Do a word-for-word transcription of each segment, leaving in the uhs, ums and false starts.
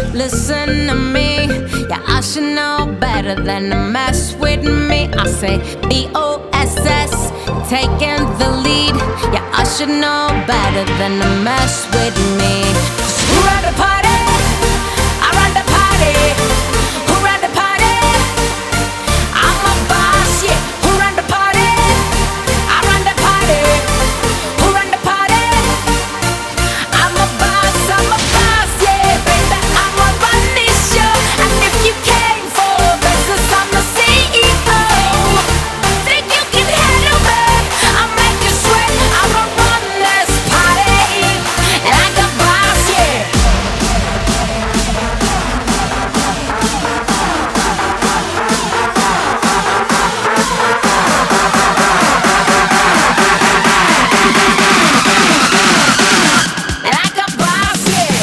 Listen to me, yeah, I should know better than to mess with me. I say B O S S, taking the lead. Yeah, I should know better than to mess with me. Who run the party? I run the party. Who run the party? I'm a boss, yeah. Who run the party? I run the party. Who run the party? I'm a boss, I'm a boss, yeah, baby. I'm a run this show. And if you came for business, I'm the C E O. Think you can handle me? I'll make you sweat. I'ma run this party like a boss, yeah. Like a boss, yeah.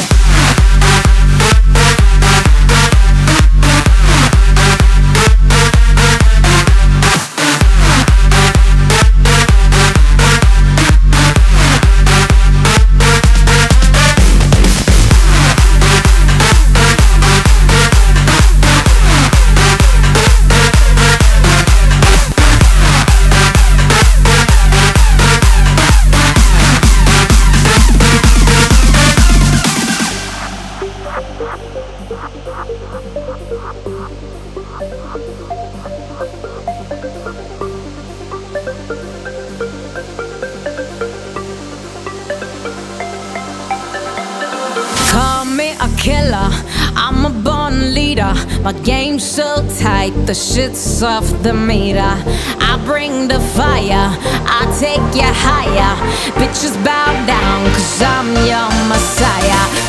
Call me a killer, I'm a born leader. My game's so tight, the shit's off the meter. I bring the fire, I take you higher. Bitches bow down, cause I'm your messiah.